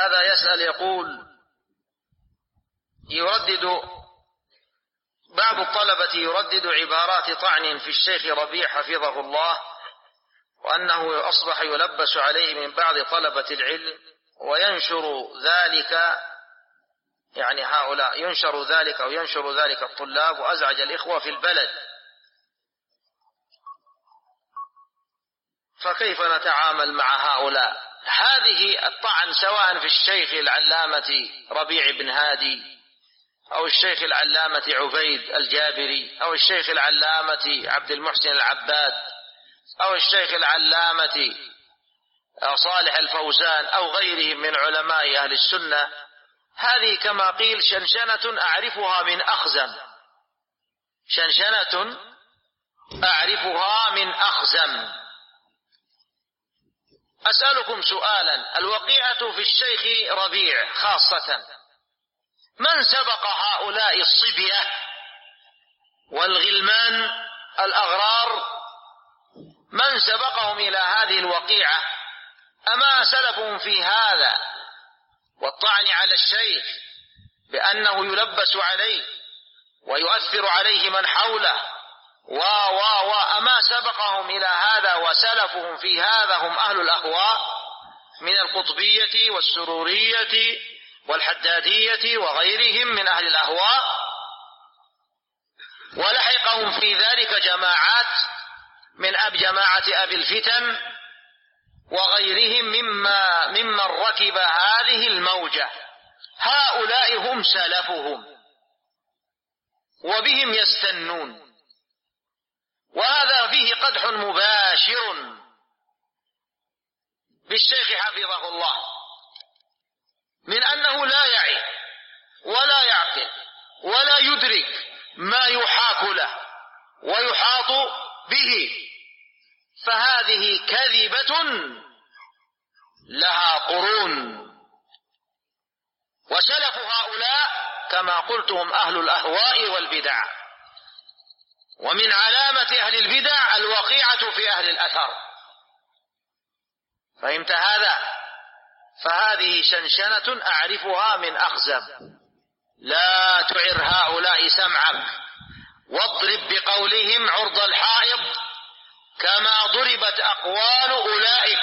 هذا يسأل يقول: بعض الطلبة يردد عبارات طعن في الشيخ ربيع حفظه الله، وأنه أصبح يلبس عليه من بعض طلبة العلم، وينشر ذلك، يعني هؤلاء ينشر ذلك أو ينشر ذلك الطلاب، وأزعج الإخوة في البلد، فكيف نتعامل مع هؤلاء؟ هذه الطعن سواء في الشيخ العلامة ربيع بن هادي، أو الشيخ العلامة عبيد الجابري، أو الشيخ العلامة عبد المحسن العباد، أو الشيخ العلامة صالح الفوزان، أو غيرهم من علماء أهل السنة، هذه كما قيل شنشنة أعرفها من أخزم، شنشنة أعرفها من أخزم. أسألكم سؤالا: الوقيعة في الشيخ ربيع خاصة، من سبق هؤلاء الصبية والغلمان الأغرار؟ من سبقهم إلى هذه الوقيعة؟ أما سلفهم في هذا والطعن على الشيخ بأنه يلبس عليه ويؤثر عليه من حوله أما سبقهم إلى هذا وسلفهم في هذا هم أهل الأهواء من القطبية والسرورية والحدادية وغيرهم من أهل الأهواء، ولحقهم في ذلك جماعات من جماعة أبي الفتن وغيرهم ممن ركب هذه الموجة. هؤلاء هم سلفهم وبهم يستنون، وهذا فيه قدح مباشر بالشيخ حفظه الله، من أنه لا يعي ولا يعقل ولا يدرك ما يحاك له ويحاط به، فهذه كذبة لها قرون. وسلف هؤلاء كما قلتهم أهل الأهواء والبدع، ومن علامة أهل البدع الوقيعة في أهل الأثر. فهمت هذا؟ فهذه شنشنة أعرفها من أخزب. لا تعر هؤلاء سمعك واضرب بقولهم عرض الحائط كما ضربت أقوال أولئك،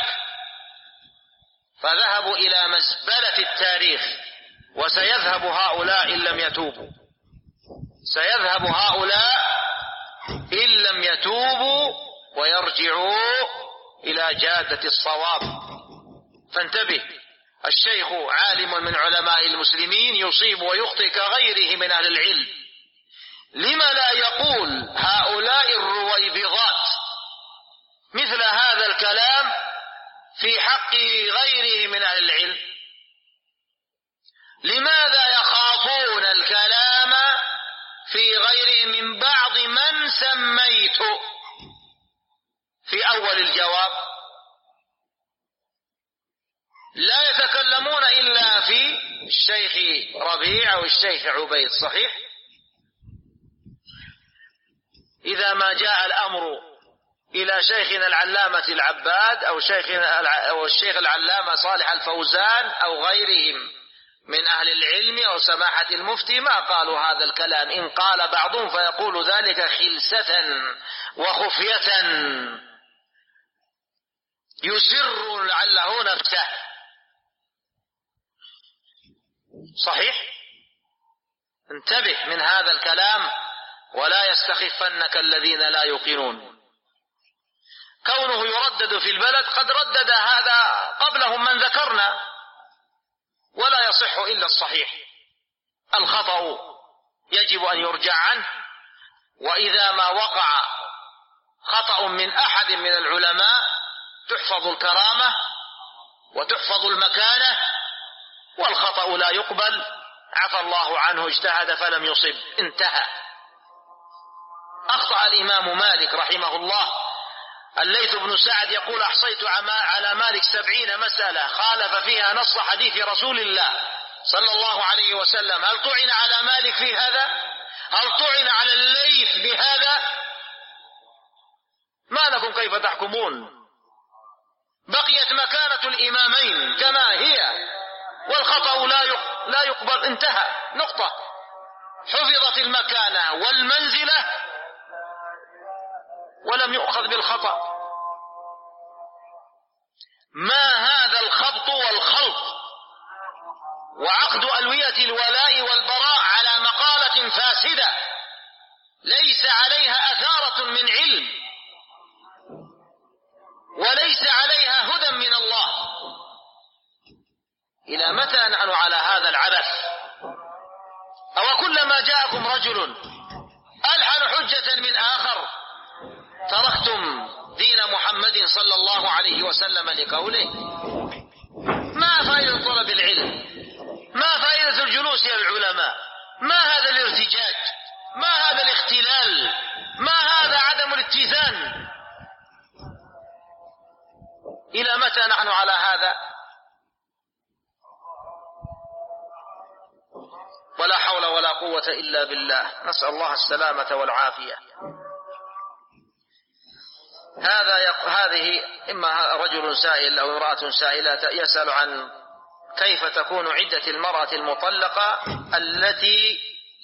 فذهبوا إلى مزبلة التاريخ، وسيذهب هؤلاء إن لم يتوبوا، سيذهب هؤلاء إن لم يتوبوا ويرجعوا إلى جادة الصواب. فانتبه، الشيخ عالم من علماء المسلمين يصيب ويخطئ كغيره من أهل العلم، لما لا يقول هؤلاء الرويبضات مثل هذا الكلام في حق غيره من أهل العلم؟ لماذا يخافون الكلام في غيره من بعض من سميت في أول الجواب؟ لا يتكلمون إلا في الشيخ ربيع أو الشيخ عبيد، صحيح؟ إذا ما جاء الأمر إلى شيخنا العلامة العباد أو الشيخ العلامة صالح الفوزان أو غيرهم من أهل العلم أو سماحة المفتي ما قالوا هذا الكلام. إن قال بعضهم فيقول ذلك خلسة وخفية يسر لعله نفسه، صحيح؟ انتبه من هذا الكلام ولا يستخفنك الذين لا يوقنون. كونه يردد في البلد قد ردد هذا قبلهم من ذكرنا، ولا يصح إلا الصحيح. الخطأ يجب أن يرجع عنه، وإذا ما وقع خطأ من أحد من العلماء تحفظ الكرامة وتحفظ المكانة، والخطأ لا يقبل. عفى الله عنه، اجتهد فلم يصب، انتهى. أخطأ الإمام مالك رحمه الله. الليث بن سعد يقول: أحصيت على مالك 70 مسألة خالف فيها نص حديث رسول الله صلى الله عليه وسلم. هل طعن على مالك في هذا؟ هل طعن على الليث بهذا؟ ما لكم كيف تحكمون؟ بقيت مكانة الإمامين كما هي، لا يقبل، انتهى، نقطة. حفظت المكانة والمنزلة ولم يؤخذ بالخطأ. ما هذا الخبط والخلط وعقد ألوية الولاء والبراء على مقالة فاسدة ليس عليها أثارة من علم وليس عليها هدى من الله. إلى متى نحن على هذا العبث؟ أو كلما جاءكم رجل ألحن حجة من آخر تركتم دين محمد صلى الله عليه وسلم لقوله؟ ما فائدة طلب العلم؟ ما فائدة الجلوس إلى العلماء؟ ما هذا الارتجاج؟ ما هذا الاختلال؟ ما هذا عدم الاتزان؟ إلى متى نحن على هذا؟ ولا حول ولا قوة إلا بالله، نسأل الله السلامة والعافية. هذه إما رجل سائل أو امرأة سائلة يسأل عن كيف تكون عدة المرأة المطلقة التي